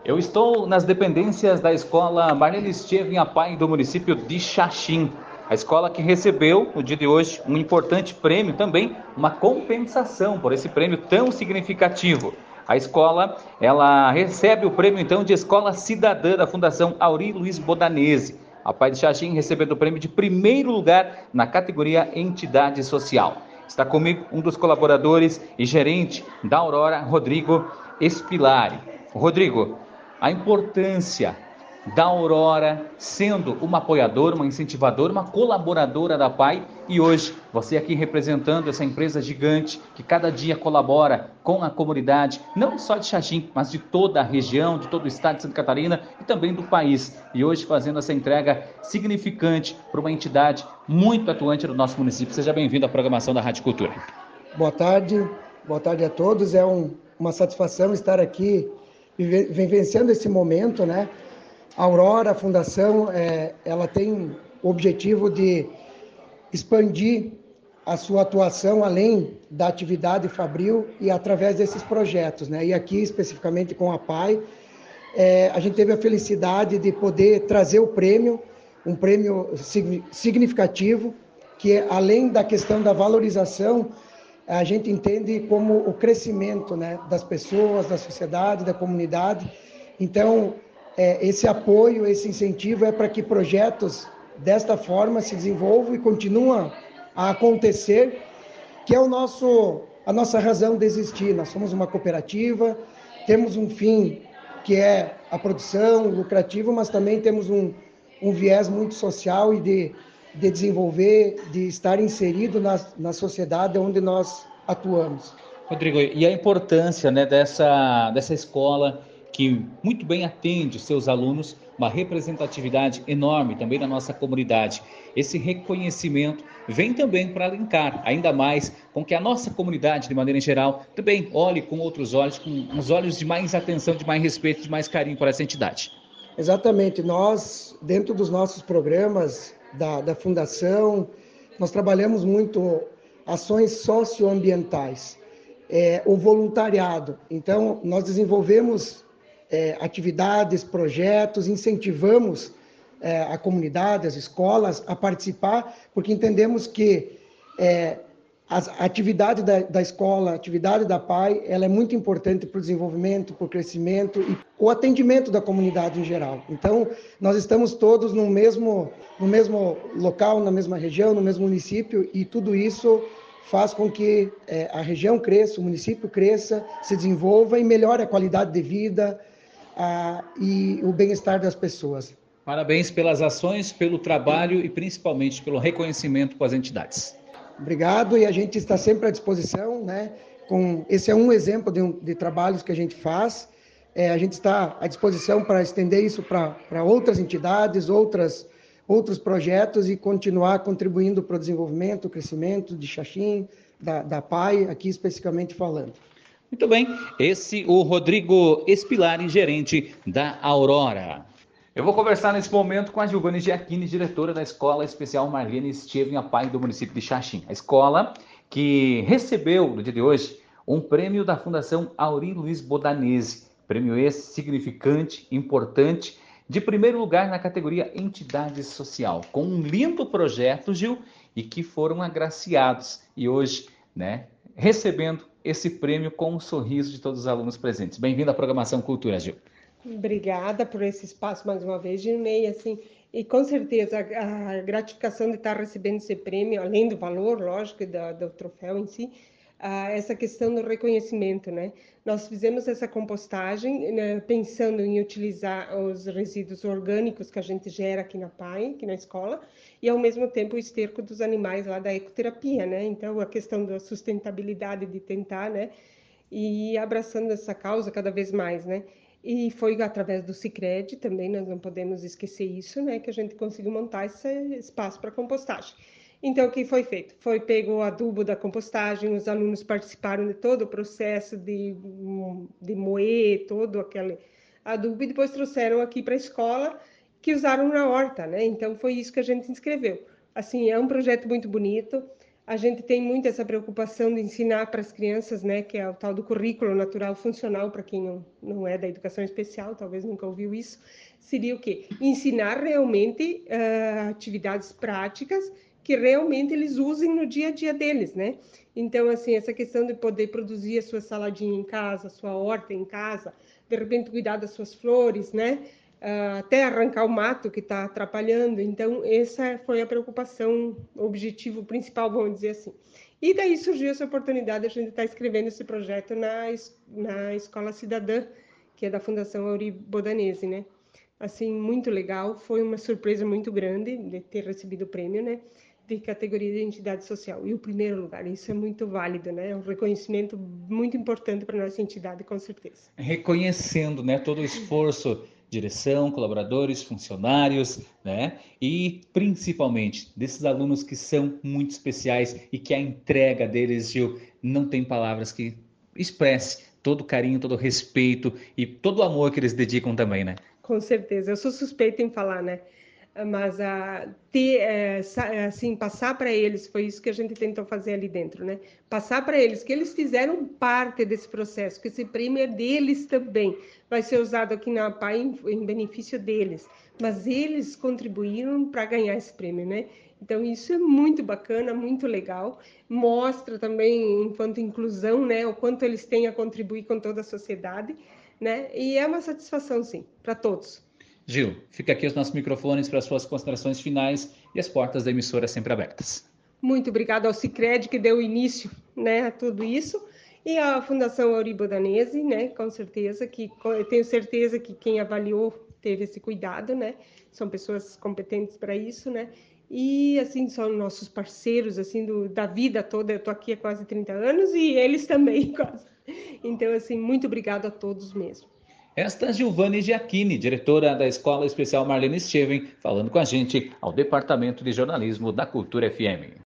Eu estou nas dependências da escola Marlene Estevam Apai do município de Xaxim. A escola que recebeu, no dia de hoje, um importante prêmio, também uma compensação por esse prêmio tão significativo. A escola, ela recebe o prêmio, então, de Escola Cidadã da Fundação Auri Luiz Bodanese. A Apai de Xaxim recebendo o prêmio de primeiro lugar na categoria Entidade Social. Está comigo um dos colaboradores e gerente da Aurora, Rodrigo Espilari. Rodrigo, a importância da Aurora sendo uma apoiadora, uma incentivadora, uma colaboradora da PAI, e hoje você aqui representando essa empresa gigante que cada dia colabora com a comunidade, não só de Xaxim, mas de toda a região, de todo o estado de Santa Catarina e também do país, e hoje fazendo essa entrega significante para uma entidade muito atuante do nosso município. Seja bem-vindo à programação da Rádio Cultura. Boa tarde a todos, uma satisfação estar aqui vivenciando esse momento, né? A Aurora, a Fundação, ela tem o objetivo de expandir a sua atuação além da atividade fabril e através desses projetos, né? E aqui, especificamente com a PAI, a gente teve a felicidade de poder trazer um prêmio significativo, que além da questão da valorização, a gente entende como o crescimento, né, das pessoas, da sociedade, da comunidade. Então, esse apoio, esse incentivo é para que projetos desta forma se desenvolvam e continuem a acontecer, que é a nossa razão de existir. Nós somos uma cooperativa, temos um fim que é a produção lucrativa, mas também temos um viés muito social e de desenvolver, de estar inserido na sociedade onde nós atuamos. Rodrigo, e a importância, né, dessa escola que muito bem atende os seus alunos, uma representatividade enorme também na nossa comunidade. Esse reconhecimento vem também para linkar ainda mais com que a nossa comunidade, de maneira geral, também olhe com outros olhos, com uns olhos de mais atenção, de mais respeito, de mais carinho para essa entidade. Exatamente. Nós, dentro dos nossos programas da Fundação, nós trabalhamos muito ações socioambientais, o voluntariado. Então, nós desenvolvemos atividades, projetos, incentivamos a comunidade, as escolas a participar, porque entendemos que a atividade da escola, a atividade da PAI, ela é muito importante para o desenvolvimento, para o crescimento e o atendimento da comunidade em geral. Então, nós estamos todos no mesmo local, na mesma região, no mesmo município, e tudo isso faz com que a região cresça, o município cresça, se desenvolva e melhore a qualidade de vida e o bem-estar das pessoas. Parabéns pelas ações, pelo trabalho e principalmente pelo reconhecimento com as entidades. Obrigado, e a gente está sempre à disposição, né? Esse é um exemplo de trabalhos que a gente faz. A gente está à disposição para estender isso para outras entidades, outros projetos e continuar contribuindo para o desenvolvimento, o crescimento de Xaxim, da PAI, aqui especificamente falando. Muito bem, esse o Rodrigo Espilari, gerente da Aurora. Eu vou conversar nesse momento com a Giovane Giacchini, diretora da Escola Especial Marlene Estevam Apai do município de Xaxim. A escola que recebeu, no dia de hoje, um prêmio da Fundação Auri Luiz Bodanese. Prêmio esse significante, importante, de primeiro lugar na categoria Entidade Social, com um lindo projeto, Gil, e que foram agraciados. E hoje, né, recebendo esse prêmio com um sorriso de todos os alunos presentes. Bem-vindo à programação Cultura, Gil. Obrigada por esse espaço mais uma vez, Gilney, assim, e com certeza a gratificação de estar recebendo esse prêmio, além do valor, lógico, do troféu em si, essa questão do reconhecimento, né? Nós fizemos essa compostagem, né, pensando em utilizar os resíduos orgânicos que a gente gera aqui na PAI, aqui na escola, e ao mesmo tempo o esterco dos animais lá da ecoterapia, né? Então a questão da sustentabilidade de tentar, né, e abraçando essa causa cada vez mais, né? E foi através do Sicredi também, nós não podemos esquecer isso, né, que a gente conseguiu montar esse espaço para compostagem. Então, o que foi feito? Foi pego o adubo da compostagem, os alunos participaram de todo o processo de moer todo aquele adubo e depois trouxeram aqui para a escola, que usaram na horta, né? Então, foi isso que a gente inscreveu. Assim, é um projeto muito bonito. A gente tem muito essa preocupação de ensinar para as crianças, né, que é o tal do currículo natural funcional, para quem não é da educação especial, talvez nunca ouviu isso, seria o quê? Ensinar realmente atividades práticas que realmente eles usem no dia a dia deles, né? Então, assim, essa questão de poder produzir a sua saladinha em casa, a sua horta em casa, de repente cuidar das suas flores, né? Até arrancar o mato que está atrapalhando. Então, essa foi a preocupação, o objetivo principal, vamos dizer assim. E daí surgiu essa oportunidade de a gente estar escrevendo esse projeto na Escola Cidadã, que é da Fundação Auri Bodanese, né? Assim, muito legal, foi uma surpresa muito grande de ter recebido o prêmio, né? De categoria de entidade social. E o primeiro lugar, isso é muito válido, né? É um reconhecimento muito importante para a nossa entidade, com certeza. Reconhecendo, né, todo o esforço, direção, colaboradores, funcionários, né, e principalmente desses alunos que são muito especiais e que a entrega deles, Gil, não tem palavras que expresse todo o carinho, todo o respeito e todo o amor que eles dedicam também, né? Com certeza, eu sou suspeita em falar, né? Mas assim, passar para eles, foi isso que a gente tentou fazer ali dentro, né? Passar para eles que eles fizeram parte desse processo, que esse prêmio é deles também, vai ser usado aqui na APA em benefício deles, mas eles contribuíram para ganhar esse prêmio, né? Então isso é muito bacana, muito legal, mostra também, enquanto inclusão, né, o quanto eles têm a contribuir com toda a sociedade, né? E é uma satisfação, sim, para todos. Gil, fica aqui os nossos microfones para as suas considerações finais e as portas da emissora sempre abertas. Muito obrigada ao Sicredi que deu início, né, a tudo isso, e à Fundação Auribo Danese, né, com certeza, que eu tenho certeza que quem avaliou teve esse cuidado, né, são pessoas competentes para isso, né, e assim, são nossos parceiros, assim, da vida toda, eu estou aqui há quase 30 anos e eles também quase. Então, assim, muito obrigada a todos mesmo. Esta é Giovanni Giacchini, diretora da Escola Especial Marlene Steven, falando com a gente ao Departamento de Jornalismo da Cultura FM.